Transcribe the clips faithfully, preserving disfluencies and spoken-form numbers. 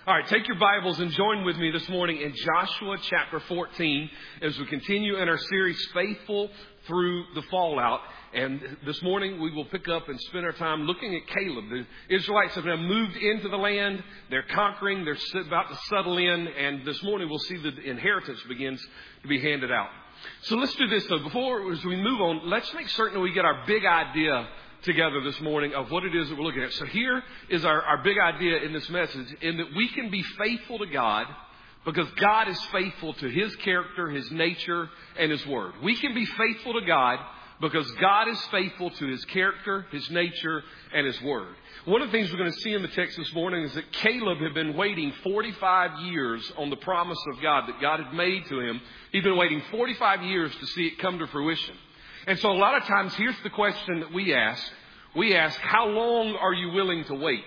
All right, take your Bibles and join with me this morning in Joshua chapter fourteen as we continue in our series, Faithful Through the Fallout. And this morning we will pick up and spend our time looking at Caleb. The Israelites have now moved into the land. They're conquering. They're about to settle in. And this morning we'll see the inheritance begins to be handed out. So let's do this, though. Before, as we move on, let's make certain that we get our big idea together this morning of what it is that we're looking at. So here is our, our big idea in this message, in that we can be faithful to God because God is faithful to His character, His nature, and His word. We can be faithful to God because God is faithful to His character, His nature, and His word. One of the things we're going to see in the text this morning is that Caleb had been waiting forty-five years on the promise of God that God had made to him. He'd been waiting forty-five years to see it come to fruition. And so a lot of times, here's the question that we ask. We ask, how long are you willing to wait?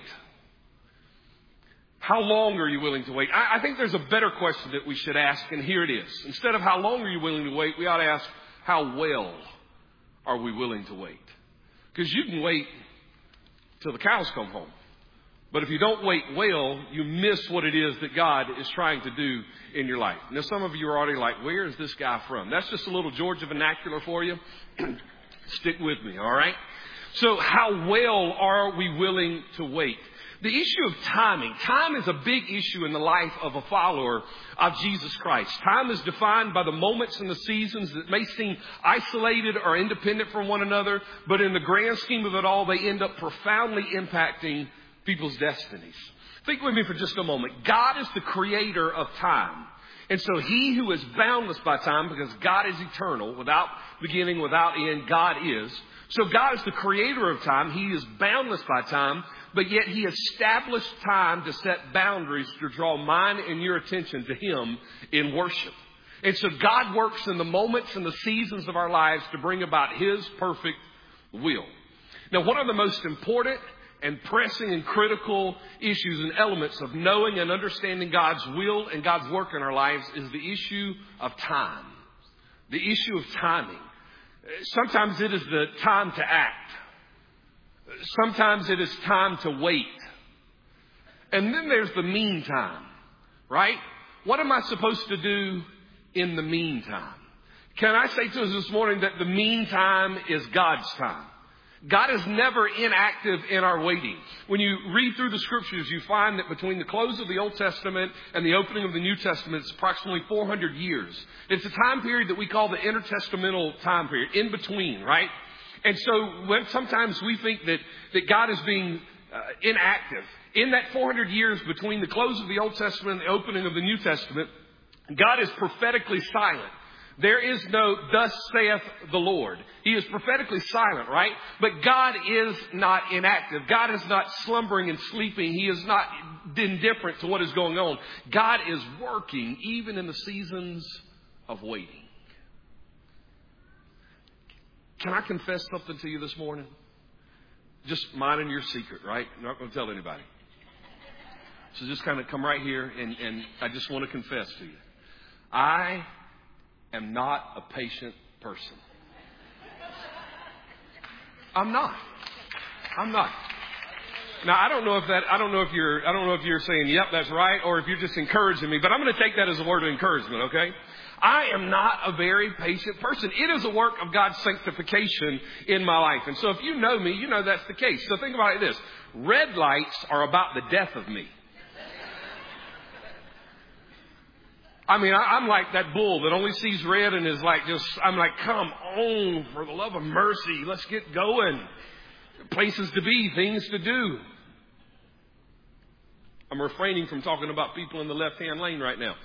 How long are you willing to wait? I, I think there's a better question that we should ask, and here it is. Instead of how long are you willing to wait, we ought to ask, how well are we willing to wait? Because you can wait till the cows come home. But if you don't wait well, you miss what it is that God is trying to do in your life. Now, some of you are already like, where is this guy from? That's just a little Georgia vernacular for you. Stick with me, all right? So how well are we willing to wait? The issue of timing. Time is a big issue in the life of a follower of Jesus Christ. Time is defined by the moments and the seasons that may seem isolated or independent from one another, but in the grand scheme of it all, they end up profoundly impacting people's destinies. Think with me for just a moment. God is the creator of time. And so He who is boundless by time, because God is eternal, without beginning, without end, God is. So God is the creator of time. He is boundless by time, but yet He established time to set boundaries to draw mine and your attention to Him in worship. And so God works in the moments and the seasons of our lives to bring about His perfect will. Now, one of the most important and pressing and critical issues and elements of knowing and understanding God's will and God's work in our lives is the issue of time. The issue of timing. Sometimes it is the time to act. Sometimes it is time to wait. And then there's the meantime, right? What am I supposed to do in the meantime? Can I say to us this morning that the meantime is God's time? God is never inactive in our waiting. When you read through the scriptures, you find that between the close of the Old Testament and the opening of the New Testament, it's approximately four hundred years. It's a time period that we call the intertestamental time period, in between, right? And so when sometimes we think that, that God is being uh, inactive. In that four hundred years between the close of the Old Testament and the opening of the New Testament, God is prophetically silent. There is no, thus saith the Lord. He is prophetically silent, right? But God is not inactive. God is not slumbering and sleeping. He is not indifferent to what is going on. God is working even in the seasons of waiting. Can I confess something to you this morning? Just mine and your secret, right? I'm not going to tell anybody. So just kind of come right here and, and I just want to confess to you. I am not a patient person. I'm not. I'm not. Now, I don't know if that, I don't know if you're, I don't know if you're saying, yep, that's right, or if you're just encouraging me, but I'm going to take that as a word of encouragement, okay? I am not a very patient person. It is a work of God's sanctification in my life. And so if you know me, you know that's the case. So think about it this. Red lights are about the death of me. I mean, I'm like that bull that only sees red and is like just, I'm like, come on, for the love of mercy, let's get going. Places to be, things to do. I'm refraining from talking about people in the left-hand lane right now.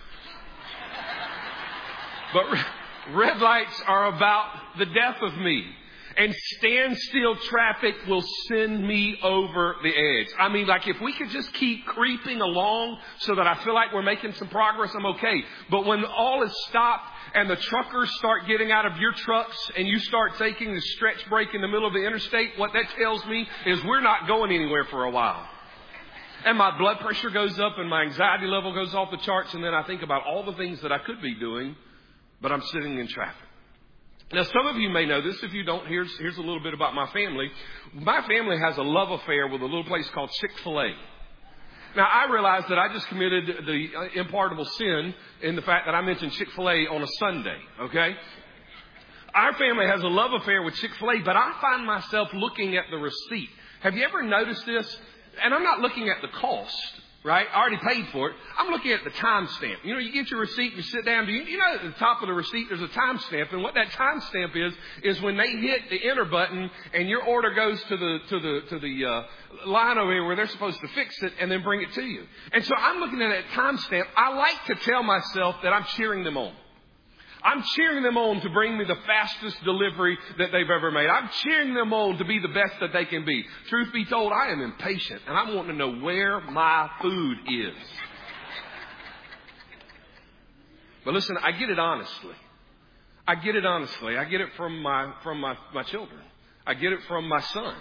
But red lights are about the death of me. And standstill traffic will send me over the edge. I mean, like if we could just keep creeping along so that I feel like we're making some progress, I'm okay. But when all is stopped and the truckers start getting out of your trucks and you start taking the stretch break in the middle of the interstate, what that tells me is we're not going anywhere for a while. And my blood pressure goes up and my anxiety level goes off the charts. And then I think about all the things that I could be doing, but I'm sitting in traffic. Now, some of you may know this. If you don't, here's, here's a little bit about my family. My family has a love affair with a little place called Chick-fil-A. Now, I realize that I just committed the unpardonable sin in the fact that I mentioned Chick-fil-A on a Sunday, okay? Our family has a love affair with Chick-fil-A, but I find myself looking at the receipt. Have you ever noticed this? And I'm not looking at the cost, right? I already paid for it. I'm looking at the timestamp. You know, you get your receipt, you sit down. Do you, you know at the top of the receipt there's a timestamp, and what that timestamp is is when they hit the enter button and your order goes to the to the to the uh, line over here where they're supposed to fix it and then bring it to you. And so I'm looking at that timestamp. I like to tell myself that I'm cheering them on. I'm cheering them on to bring me the fastest delivery that they've ever made. I'm cheering them on to be the best that they can be. Truth be told, I am impatient, and I'm wanting to know where my food is. But listen, I get it honestly. I get it honestly. I get it from my from my, my children. I get it from my son.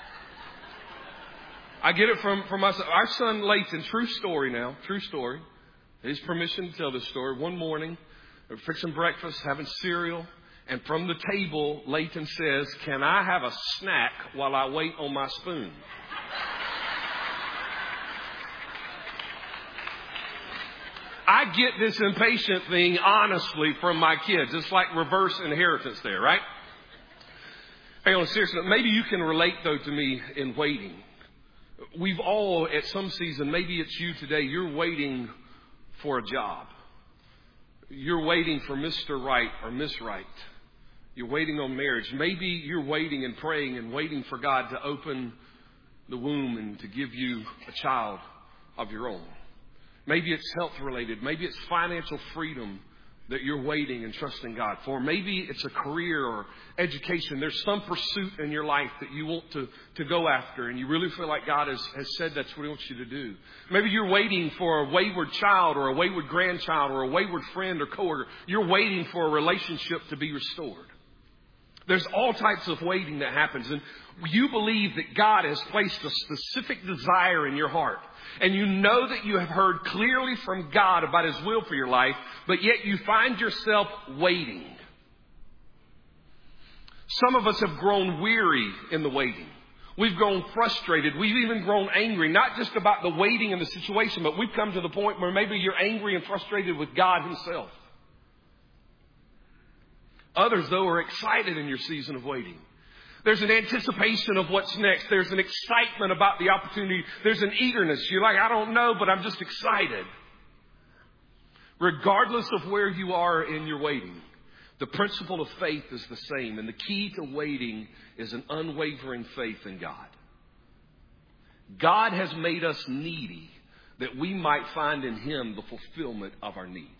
I get it from, from my son. Our son, Layton, true story now, true story. His permission to tell this story. One morning, we're fixing breakfast, having cereal, and from the table, Layton says, "Can I have a snack while I wait on my spoon?" I get this impatient thing, honestly, from my kids. It's like reverse inheritance there, right? Hang on, seriously, maybe you can relate, though, to me in waiting. We've all, at some season, maybe it's you today, you're waiting for a job. You're waiting for Mister Right or Miss Right. You're waiting on marriage. Maybe you're waiting and praying and waiting for God to open the womb and to give you a child of your own. Maybe it's health related. Maybe it's financial freedom that you're waiting and trusting God for. Maybe it's a career or education. There's some pursuit in your life that you want to, to go after, and you really feel like God has, has said that's what He wants you to do. Maybe you're waiting for a wayward child or a wayward grandchild or a wayward friend or coworker. You're waiting for a relationship to be restored. There's all types of waiting that happens, and you believe that God has placed a specific desire in your heart. And you know that you have heard clearly from God about His will for your life, but yet you find yourself waiting. Some of us have grown weary in the waiting. We've grown frustrated. We've even grown angry, not just about the waiting in the situation, but we've come to the point where maybe you're angry and frustrated with God Himself. Others, though, are excited in your season of waiting. There's an anticipation of what's next. There's an excitement about the opportunity. There's an eagerness. You're like, I don't know, but I'm just excited. Regardless of where you are in your waiting, the principle of faith is the same. And the key to waiting is an unwavering faith in God. God has made us needy that we might find in Him the fulfillment of our needs.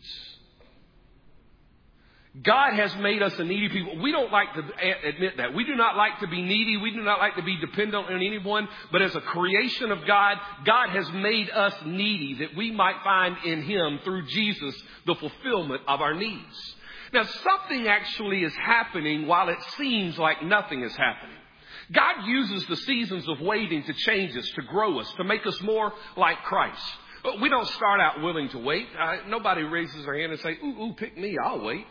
God has made us a needy people. We don't like to admit that. We do not like to be needy. We do not like to be dependent on anyone. But as a creation of God, God has made us needy that we might find in Him, through Jesus, the fulfillment of our needs. Now, something actually is happening while it seems like nothing is happening. God uses the seasons of waiting to change us, to grow us, to make us more like Christ. We don't start out willing to wait. Uh, nobody raises their hand and say, ooh, ooh, pick me, I'll wait.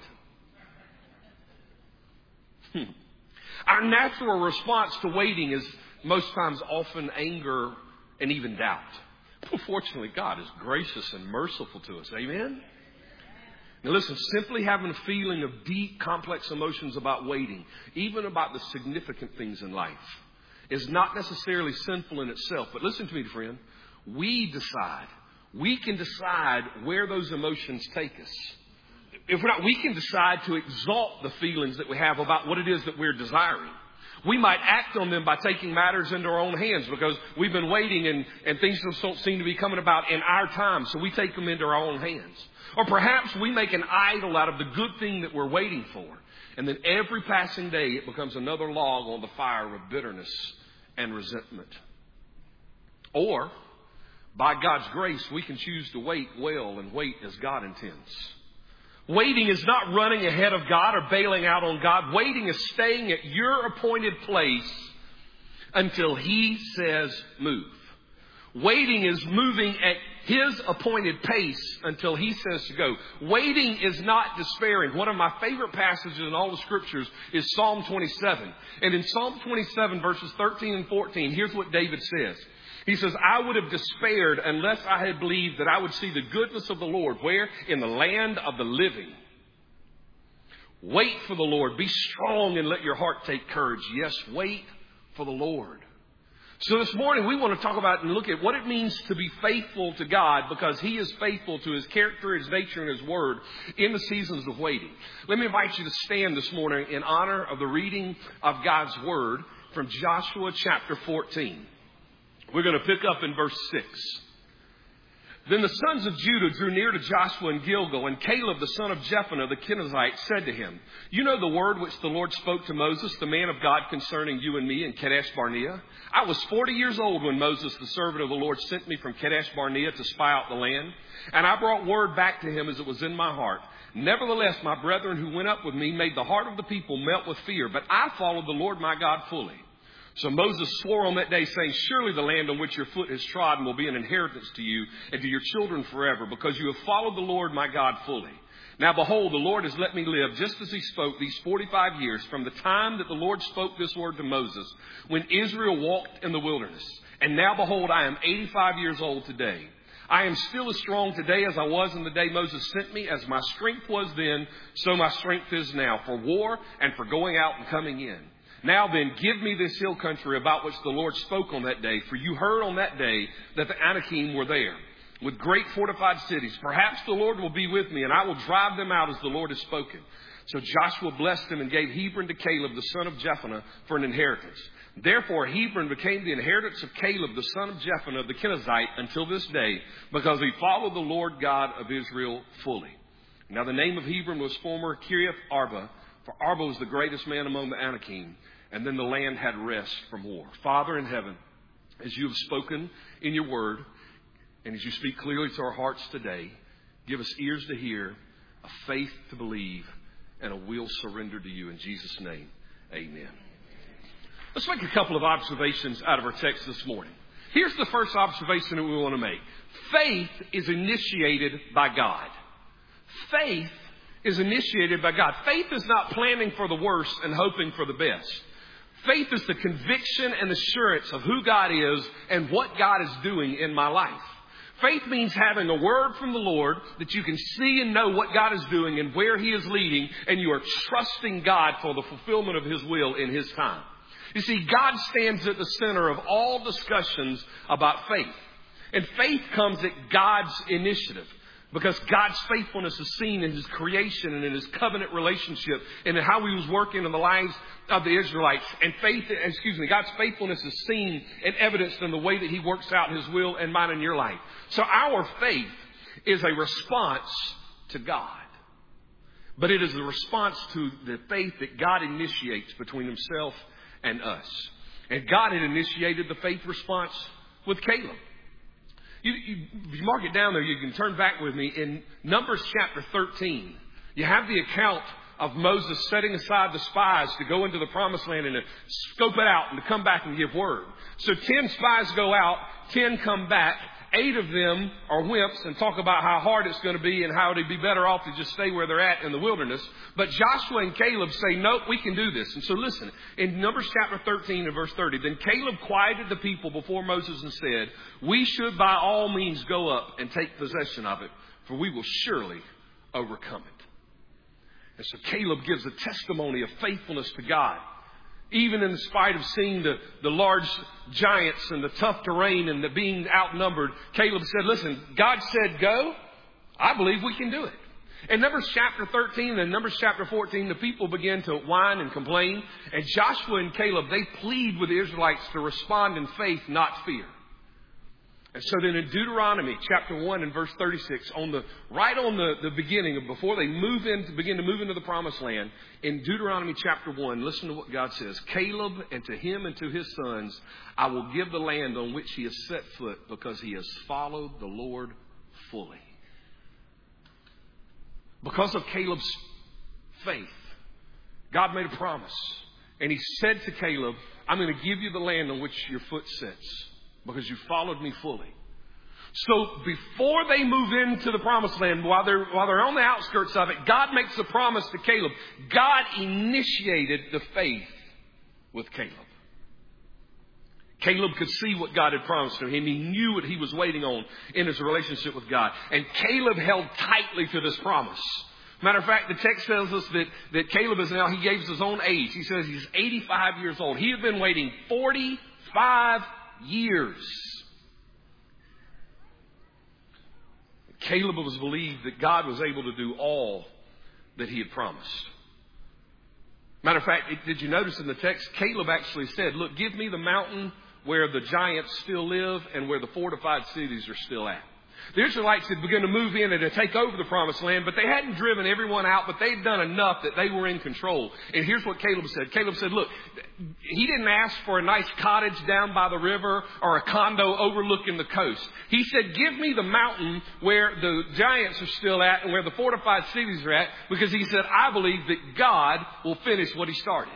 Hmm. Our natural response to waiting is most times often anger and even doubt. But fortunately, God is gracious and merciful to us. Amen? Now listen, simply having a feeling of deep, complex emotions about waiting, even about the significant things in life, is not necessarily sinful in itself. But listen to me, friend. We decide. We can decide where those emotions take us. If we're not, we can decide to exalt the feelings that we have about what it is that we're desiring. We might act on them by taking matters into our own hands because we've been waiting and, and things don't seem to be coming about in our time. So we take them into our own hands. Or perhaps we make an idol out of the good thing that we're waiting for. And then every passing day it becomes another log on the fire of bitterness and resentment. Or, by God's grace, we can choose to wait well and wait as God intends. Waiting is not running ahead of God or bailing out on God. Waiting is staying at your appointed place until He says move. Waiting is moving at His appointed pace until He says to go. Waiting is not despairing. One of my favorite passages in all the Scriptures is Psalm twenty-seven. And in Psalm twenty-seven, verses thirteen and fourteen, here's what David says. He says, I would have despaired unless I had believed that I would see the goodness of the Lord. Where? In the land of the living. Wait for the Lord. Be strong and let your heart take courage. Yes, wait for the Lord. So this morning we want to talk about and look at what it means to be faithful to God, because He is faithful to His character, His nature, and His word in the seasons of waiting. Let me invite you to stand this morning in honor of the reading of God's word from Joshua chapter fourteen. We're going to pick up in verse six. Then the sons of Judah drew near to Joshua in Gilgal, and Caleb, the son of Jephunneh, the Kenizzite, said to him, You know the word which the Lord spoke to Moses, the man of God, concerning you and me in Kadesh Barnea? I was forty years old when Moses, the servant of the Lord, sent me from Kadesh Barnea to spy out the land. And I brought word back to him as it was in my heart. Nevertheless, my brethren who went up with me made the heart of the people melt with fear, but I followed the Lord my God fully. So Moses swore on that day, saying, Surely the land on which your foot has trodden will be an inheritance to you and to your children forever, because you have followed the Lord my God fully. Now behold, the Lord has let me live just as He spoke these forty-five years from the time that the Lord spoke this word to Moses, when Israel walked in the wilderness. And now behold, I am eighty-five years old today. I am still as strong today as I was in the day Moses sent me. As my strength was then, so my strength is now, for war and for going out and coming in. Now then, give me this hill country about which the Lord spoke on that day. For you heard on that day that the Anakim were there, with great fortified cities. Perhaps the Lord will be with me, and I will drive them out as the Lord has spoken. So Joshua blessed him and gave Hebron to Caleb, the son of Jephunneh, for an inheritance. Therefore Hebron became the inheritance of Caleb, the son of Jephunneh, the Kenizzite, until this day, because he followed the Lord God of Israel fully. Now the name of Hebron was former Kiriath Arba, for Arba was the greatest man among the Anakim. And then the land had rest from war. Father in heaven, as you have spoken in your word, and as you speak clearly to our hearts today, give us ears to hear, a faith to believe, and a will surrender to you. In Jesus' name, amen. Let's make a couple of observations out of our text this morning. Here's the first observation that we want to make. Faith is initiated by God. Faith is initiated by God. Faith is not planning for the worst and hoping for the best. Faith is the conviction and assurance of who God is and what God is doing in my life. Faith means having a word from the Lord that you can see and know what God is doing and where He is leading, and you are trusting God for the fulfillment of His will in His time. You see, God stands at the center of all discussions about faith. And faith comes at God's initiative, because God's faithfulness is seen in His creation and in His covenant relationship and in how He was working in the lives of the Israelites. And faith, excuse me, God's faithfulness is seen and evidenced in the way that He works out His will and mine in your life. So our faith is a response to God. But it is a response to the faith that God initiates between Himself and us. And God had initiated the faith response with Caleb. You, you, you mark it down there, you can turn back with me. In Numbers chapter thirteen, you have the account of Moses setting aside the spies to go into the promised land and to scope it out and to come back and give word. So ten spies go out, ten come back. Eight of them are wimps and talk about how hard it's going to be and how it'd be better off to just stay where they're at in the wilderness. But Joshua and Caleb say, nope, we can do this. And so listen, in Numbers chapter thirteen and verse thirty, then Caleb quieted the people before Moses and said, we should by all means go up and take possession of it, for we will surely overcome it. And so Caleb gives a testimony of faithfulness to God. Even in spite of seeing the, the large giants and the tough terrain and the being outnumbered, Caleb said, listen, God said go. I believe we can do it. In Numbers chapter thirteen and Numbers chapter fourteen, the people begin to whine and complain. And Joshua and Caleb, they plead with the Israelites to respond in faith, not fear. And so then in Deuteronomy chapter one and verse thirty-six, on the right on the, the beginning of before they move in to begin to move into the promised land, in Deuteronomy chapter one, listen to what God says. Caleb, and to him and to his sons, I will give the land on which he has set foot, because he has followed the Lord fully. Because of Caleb's faith, God made a promise. And he said to Caleb, I'm going to give you the land on which your foot sits, because you followed me fully. So before they move into the promised land, while they're, while they're on the outskirts of it, God makes a promise to Caleb. God initiated the faith with Caleb. Caleb could see what God had promised him. He knew what he was waiting on in his relationship with God. And Caleb held tightly to this promise. Matter of fact, the text tells us that, that Caleb is now, he gave us his own age. He says he's eighty-five years old. He had been waiting forty-five years. Caleb was believed that God was able to do all that he had promised. Matter of fact, did you notice in the text, Caleb actually said, look, give me the mountain where the giants still live and where the fortified cities are still at. The Israelites had begun to move in and to take over the promised land, but they hadn't driven everyone out, but they'd done enough that they were in control. And here's what Caleb said. Caleb said, look, he didn't ask for a nice cottage down by the river or a condo overlooking the coast. He said, give me the mountain where the giants are still at and where the fortified cities are at, because he said, I believe that God will finish what he started.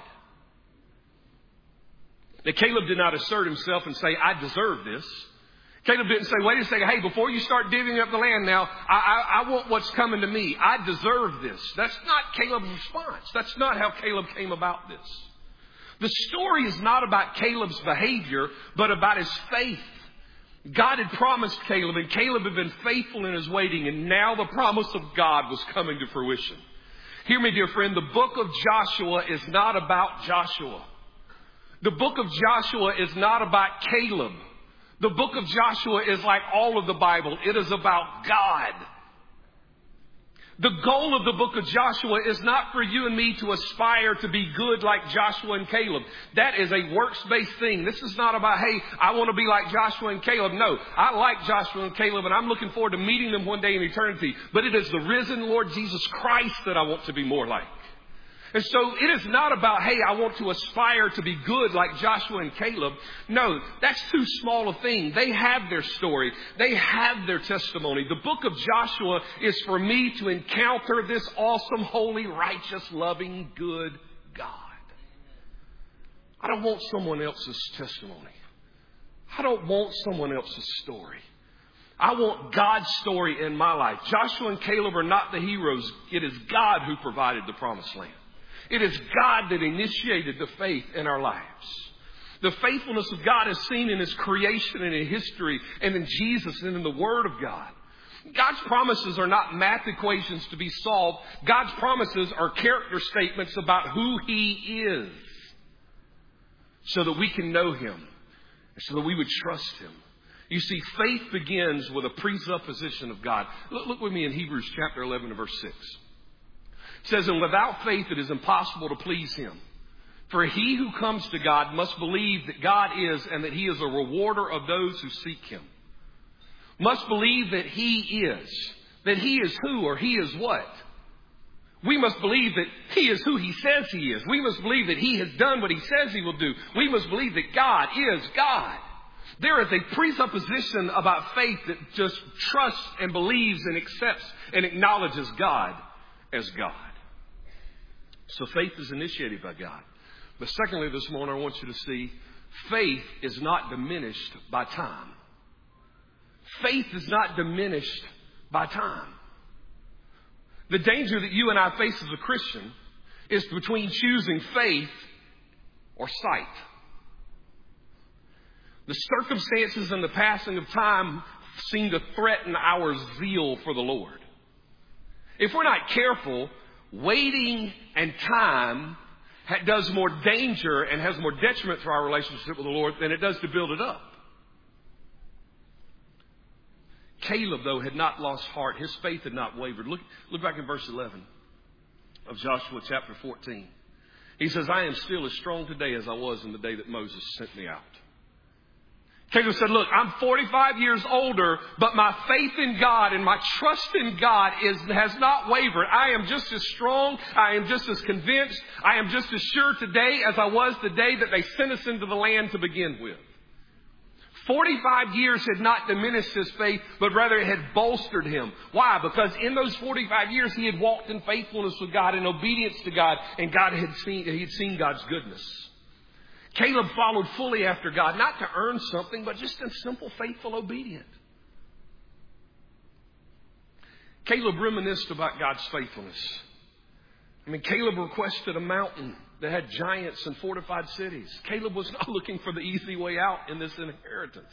Now, Caleb did not assert himself and say, I deserve this. Caleb didn't say, wait a second, hey, before you start divvying up the land now, I, I, I want what's coming to me. I deserve this. That's not Caleb's response. That's not how Caleb came about this. The story is not about Caleb's behavior, but about his faith. God had promised Caleb, and Caleb had been faithful in his waiting, and now the promise of God was coming to fruition. Hear me, dear friend, the book of Joshua is not about Joshua. The book of Joshua is not about Caleb. The book of Joshua is like all of the Bible. It is about God. The goal of the book of Joshua is not for you and me to aspire to be good like Joshua and Caleb. That is a works-based thing. This is not about, hey, I want to be like Joshua and Caleb. No, I like Joshua and Caleb, and I'm looking forward to meeting them one day in eternity. But it is the risen Lord Jesus Christ that I want to be more like. And so it is not about, hey, I want to aspire to be good like Joshua and Caleb. No, that's too small a thing. They have their story. They have their testimony. The book of Joshua is for me to encounter this awesome, holy, righteous, loving, good God. I don't want someone else's testimony. I don't want someone else's story. I want God's story in my life. Joshua and Caleb are not the heroes. It is God who provided the promised land. It is God that initiated the faith in our lives. The faithfulness of God is seen in His creation and in history and in Jesus and in the Word of God. God's promises are not math equations to be solved. God's promises are character statements about who He is, so that we can know Him and so that we would trust Him. You see, faith begins with a presupposition of God. Look, look with me in Hebrews chapter eleven and verse six. It says, and without faith it is impossible to please Him. For he who comes to God must believe that God is and that He is a rewarder of those who seek Him. Must believe that He is. That He is who or He is what? We must believe that He is who He says He is. We must believe that He has done what He says He will do. We must believe that God is God. There is a presupposition about faith that just trusts and believes and accepts and acknowledges God as God. So faith is initiated by God. But secondly, this morning I want you to see faith is not diminished by time. Faith is not diminished by time. The danger that you and I face as a Christian is between choosing faith or sight. The circumstances and the passing of time seem to threaten our zeal for the Lord. If we're not careful, waiting and time does more danger and has more detriment to our relationship with the Lord than it does to build it up. Caleb, though, had not lost heart. His faith had not wavered. Look, look back in verse eleven of Joshua chapter fourteen. He says, I am still as strong today as I was in the day that Moses sent me out. Caleb said, look, I'm forty-five years older, but my faith in God and my trust in God is, has not wavered. I am just as strong. I am just as convinced. I am just as sure today as I was the day that they sent us into the land to begin with. forty-five years had not diminished his faith, but rather it had bolstered him. Why? Because in those forty-five years he had walked in faithfulness with God, in obedience to God, and God had seen, he had seen God's goodness. Caleb followed fully after God, not to earn something, but just in simple, faithful obedience. Caleb reminisced about God's faithfulness. I mean, Caleb requested a mountain that had giants and fortified cities. Caleb was not looking for the easy way out in this inheritance.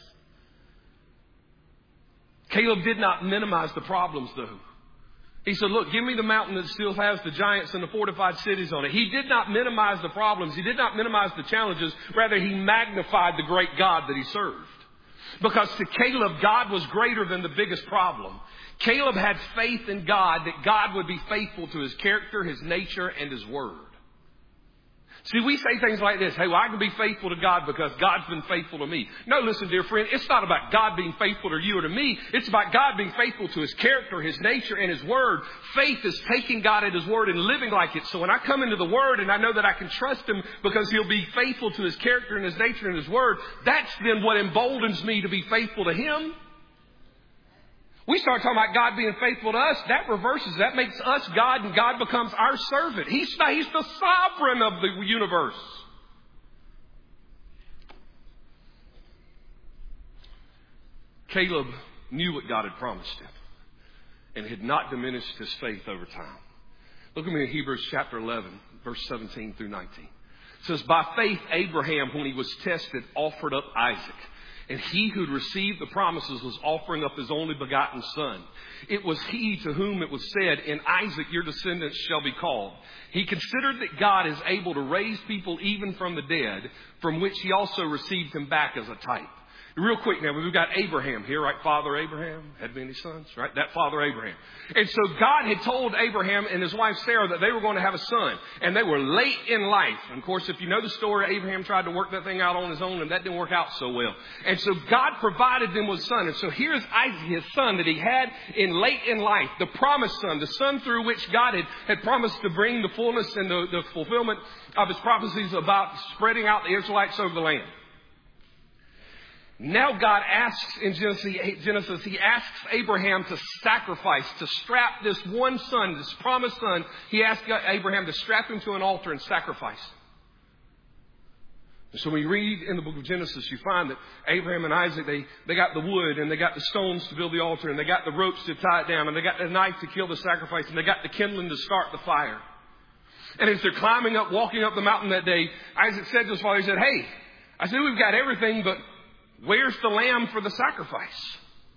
Caleb did not minimize the problems, though. He said, look, give me the mountain that still has the giants and the fortified cities on it. He did not minimize the problems. He did not minimize the challenges. Rather, he magnified the great God that he served. Because to Caleb, God was greater than the biggest problem. Caleb had faith in God that God would be faithful to his character, his nature, and his word. See, we say things like this. Hey, well, I can be faithful to God because God's been faithful to me. No, listen, dear friend, it's not about God being faithful to you or to me. It's about God being faithful to his character, his nature, and his word. Faith is taking God at his word and living like it. So when I come into the word and I know that I can trust him because he'll be faithful to his character and his nature and his word, that's then what emboldens me to be faithful to him. We start talking about God being faithful to us. That reverses. That makes us God and God becomes our servant. He's, not, he's the sovereign of the universe. Caleb knew what God had promised him and had not diminished his faith over time. Look at me in Hebrews chapter eleven, verse seventeen through nineteen. It says, by faith, Abraham, when he was tested, offered up Isaac. And he who'd received the promises was offering up his only begotten son. It was he to whom it was said, in Isaac your descendants shall be called. He considered that God is able to raise people even from the dead, from which he also received him back as a type. Real quick now, we've got Abraham here, right? Father Abraham had many sons, right? That father Abraham. And so God had told Abraham and his wife Sarah that they were going to have a son. And they were late in life. And of course, if you know the story, Abraham tried to work that thing out on his own and that didn't work out so well. And so God provided them with a son. And so here's Isaac, his son that he had in late in life, the promised son, the son through which God had, had promised to bring the fullness and the, the fulfillment of his prophecies about spreading out the Israelites over the land. Now God asks in Genesis, Genesis, he asks Abraham to sacrifice, to strap this one son, this promised son. He asks Abraham to strap him to an altar and sacrifice. So when you read in the book of Genesis, you find that Abraham and Isaac, they, they got the wood and they got the stones to build the altar and they got the ropes to tie it down and they got the knife to kill the sacrifice and they got the kindling to start the fire. And as they're climbing up, walking up the mountain that day, Isaac said to his father, he said, hey, I said, we've got everything, but where's the lamb for the sacrifice?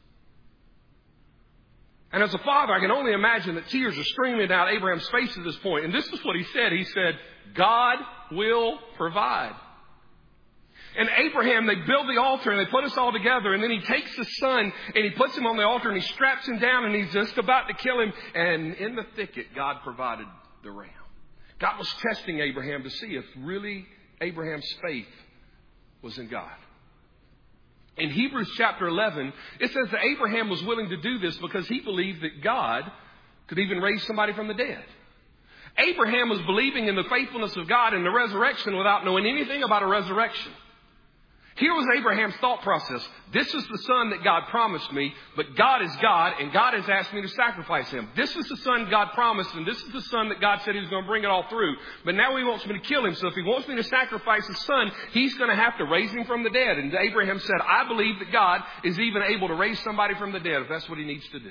And as a father, I can only imagine that tears are streaming down Abraham's face at this point. And this is what he said. He said, God will provide. And Abraham, they build the altar and they put us all together. And then he takes his son and he puts him on the altar and he straps him down and he's just about to kill him. And in the thicket, God provided the ram. God was testing Abraham to see if really Abraham's faith was in God. In Hebrews chapter eleven, it says that Abraham was willing to do this because he believed that God could even raise somebody from the dead. Abraham was believing in the faithfulness of God and the resurrection without knowing anything about a resurrection. Here was Abraham's thought process. This is the son that God promised me, but God is God, and God has asked me to sacrifice him. This is the son God promised, and this is the son that God said he was going to bring it all through. But now he wants me to kill him, so if he wants me to sacrifice his son, he's going to have to raise him from the dead. And Abraham said, I believe that God is even able to raise somebody from the dead if that's what he needs to do.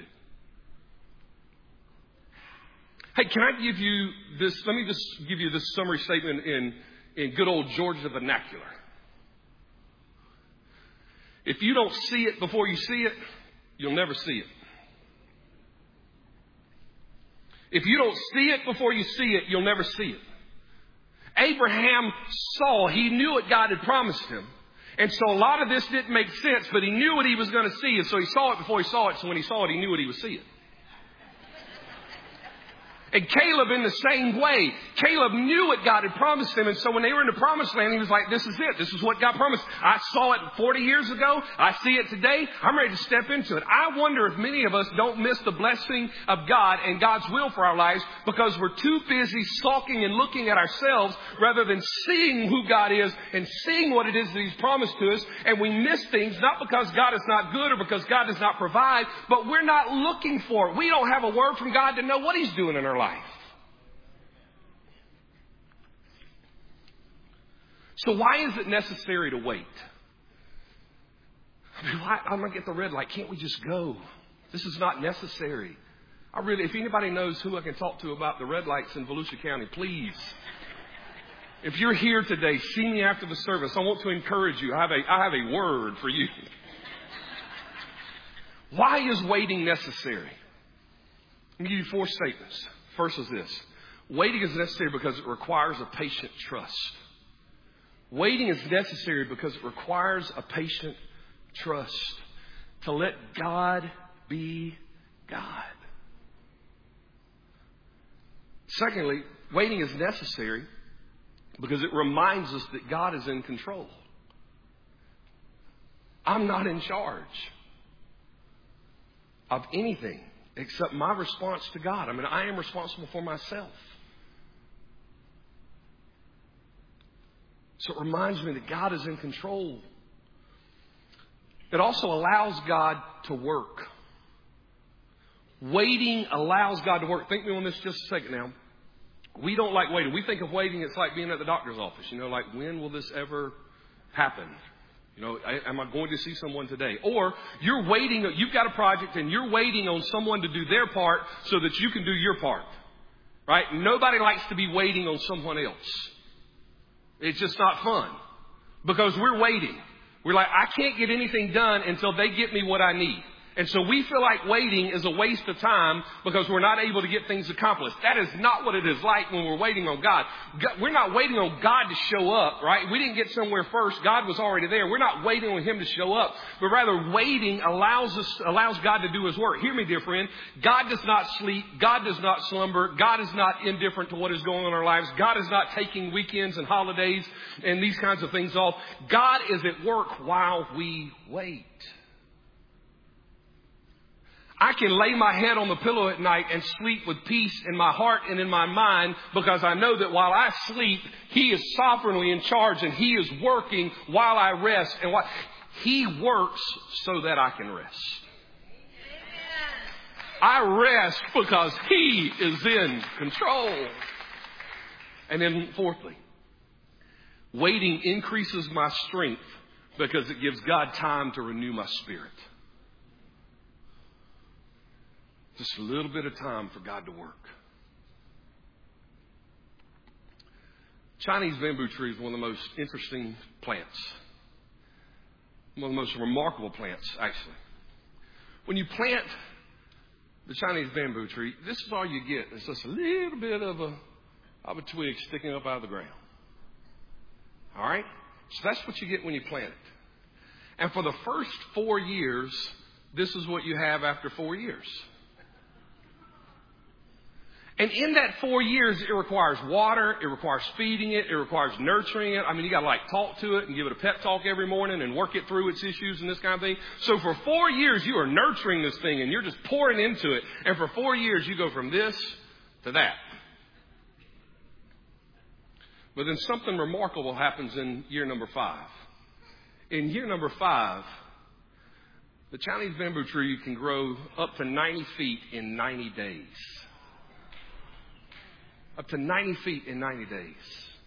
Hey, can I give you this? Let me just give you this summary statement in, in good old Georgia vernacular. If you don't see it before you see it, you'll never see it. If you don't see it before you see it, you'll never see it. Abraham saw, he knew what God had promised him. And so a lot of this didn't make sense, but he knew what he was going to see. And so he saw it before he saw it. So when he saw it, he knew what he was seeing. And Caleb in the same way. Caleb knew what God had promised him. And so when they were in the promised land, he was like, this is it. This is what God promised. I saw it forty years ago. I see it today. I'm ready to step into it. I wonder if many of us don't miss the blessing of God and God's will for our lives because we're too busy sulking and looking at ourselves rather than seeing who God is and seeing what it is that he's promised to us. And we miss things not because God is not good or because God does not provide, but we're not looking for it. We don't have a word from God to know what he's doing in our life. So why is it necessary to wait? I mean, why, I'm going to get the red light. Can't we just go? This is not necessary. I really, if anybody knows who I can talk to about the red lights in Volusia County, please. If you're here today, see me after the service. I want to encourage you. I have a, I have a word for you. Why is waiting necessary? Let me give you four statements. First is this. Waiting is necessary because it requires a patient trust. Waiting is necessary because it requires a patient trust to let God be God. Secondly, waiting is necessary because it reminds us that God is in control. I'm not in charge of anything except my response to God. I mean, I am responsible for myself. So it reminds me that God is in control. It also allows God to work. Waiting allows God to work. Think me on this just a second now. We don't like waiting. We think of waiting, it's like being at the doctor's office. You know, like, when will this ever happen? You know, am I going to see someone today? Or you're waiting, you've got a project and you're waiting on someone to do their part so that you can do your part. Right? Nobody likes to be waiting on someone else. It's just not fun because we're waiting. We're like, I can't get anything done until they get me what I need. And so we feel like waiting is a waste of time because we're not able to get things accomplished. That is not what it is like when we're waiting on God. We're not waiting on God to show up, right? We didn't get somewhere first. God was already there. We're not waiting on Him to show up, but rather waiting allows us, allows God to do His work. Hear me, dear friend. God does not sleep. God does not slumber. God is not indifferent to what is going on in our lives. God is not taking weekends and holidays and these kinds of things off. God is at work while we wait. I can lay my head on the pillow at night and sleep with peace in my heart and in my mind because I know that while I sleep, He is sovereignly in charge and He is working while I rest. And while He works so that I can rest. I rest because He is in control. And then fourthly, waiting increases my strength because it gives God time to renew my spirit. Just a little bit of time for God to work. Chinese bamboo tree is one of the most interesting plants. One of the most remarkable plants, actually. When you plant the Chinese bamboo tree, this is all you get. It's just a little bit of a, of a twig sticking up out of the ground. All right? So that's what you get when you plant it. And for the first four years, this is what you have after four years. And in that four years, it requires water, it requires feeding it, it requires nurturing it. I mean, you got to like talk to it and give it a pep talk every morning and work it through its issues and this kind of thing. So for four years, you are nurturing this thing and you're just pouring into it. And for four years, you go from this to that. But then something remarkable happens in year number five. In year number five, the Chinese bamboo tree can grow up to ninety feet in ninety days. Up to ninety feet in ninety days.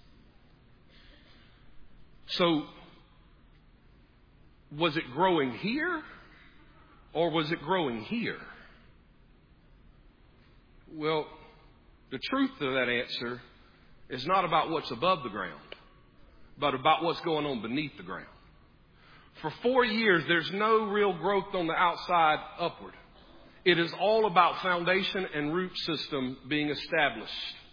So, was it growing here or was it growing here? Well, the truth of that answer is not about what's above the ground, but about what's going on beneath the ground. For four years, there's no real growth on the outside upward. It is all about foundation and root system being established,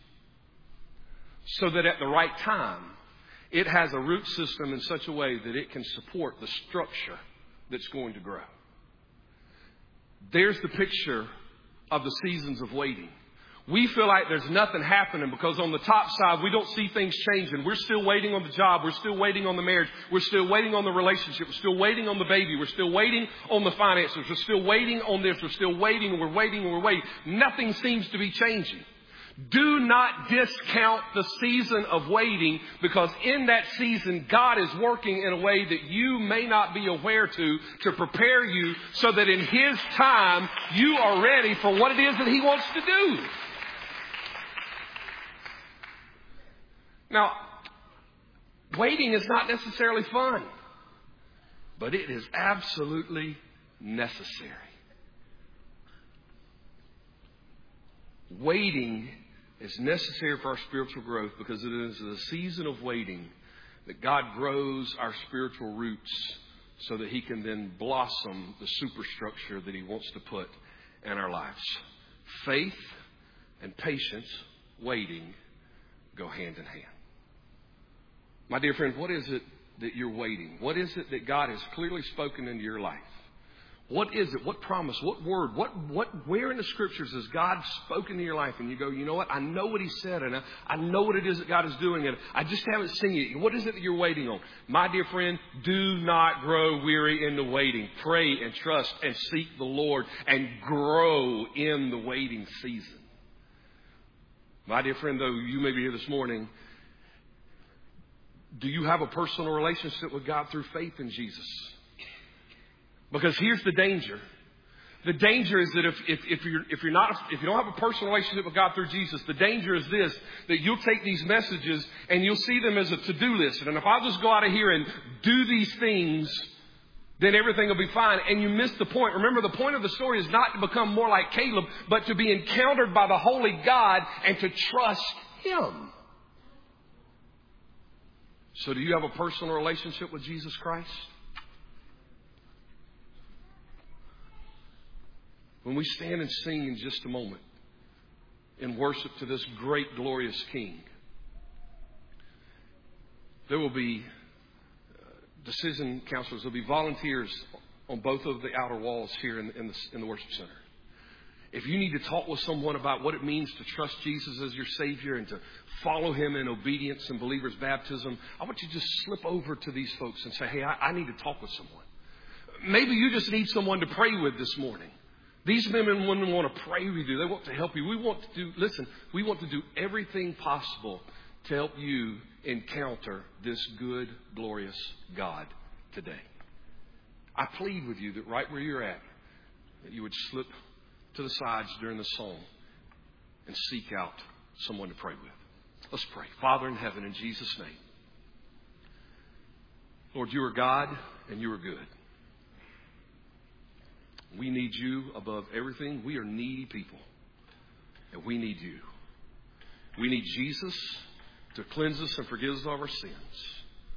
so that at the right time, it has a root system in such a way that it can support the structure that's going to grow. There's the picture of the seasons of waiting. We feel like there's nothing happening because on the top side, we don't see things changing. We're still waiting on the job. We're still waiting on the marriage. We're still waiting on the relationship. We're still waiting on the baby. We're still waiting on the finances. We're still waiting on this. We're still waiting and we're waiting and we're waiting. Nothing seems to be changing. Do not discount the season of waiting because in that season, God is working in a way that you may not be aware to, to prepare you so that in His time, you are ready for what it is that He wants to do. Now, waiting is not necessarily fun, but it is absolutely necessary. Waiting It's necessary for our spiritual growth because it is a season of waiting that God grows our spiritual roots so that He can then blossom the superstructure that He wants to put in our lives. Faith and patience, waiting, go hand in hand. My dear friend, what is it that you're waiting? What is it that God has clearly spoken into your life? What is it? What promise? What word? What, what, where in the scriptures has God spoken to your life? And you go, you know what? I know what He said, and I, I know what it is that God is doing, and I just haven't seen it. What is it that you're waiting on? My dear friend, do not grow weary in the waiting. Pray and trust and seek the Lord and grow in the waiting season. My dear friend, though you may be here this morning, do you have a personal relationship with God through faith in Jesus? Because here's the danger. The danger is that if, if, if, you're, if, you're not, if you don't have a personal relationship with God through Jesus, the danger is this, that you'll take these messages and you'll see them as a to-do list. And if I'll just go out of here and do these things, then everything will be fine. And you miss the point. Remember, the point of the story is not to become more like Caleb, but to be encountered by the Holy God and to trust Him. So do you have a personal relationship with Jesus Christ? When we stand and sing in just a moment in worship to this great, glorious King, there will be decision counselors, there will be volunteers on both of the outer walls here in, in, the, in the worship center. If you need to talk with someone about what it means to trust Jesus as your Savior and to follow Him in obedience and believer's baptism, I want you to just slip over to these folks and say, hey, I, I need to talk with someone. Maybe you just need someone to pray with this morning. These men and women want to pray with you. They want to help you. We want to do, listen, we want to do everything possible to help you encounter this good, glorious God today. I plead with you that right where you're at, that you would slip to the sides during the song and seek out someone to pray with. Let's pray. Father in heaven, in Jesus' name. Lord, you are God and you are good. We need you above everything. We are needy people. And we need you. We need Jesus to cleanse us and forgive us of our sins.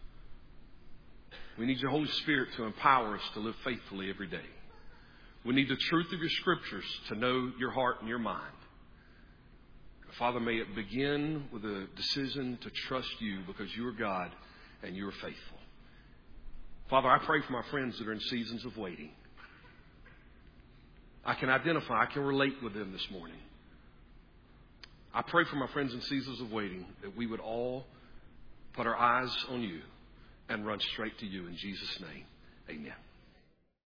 We need your Holy Spirit to empower us to live faithfully every day. We need the truth of your scriptures to know your heart and your mind. Father, may it begin with a decision to trust you because you are God and you are faithful. Father, I pray for my friends that are in seasons of waiting. I can identify, I can relate with them this morning. I pray for my friends in seasons of waiting that we would all put our eyes on you and run straight to you in Jesus' name. Amen.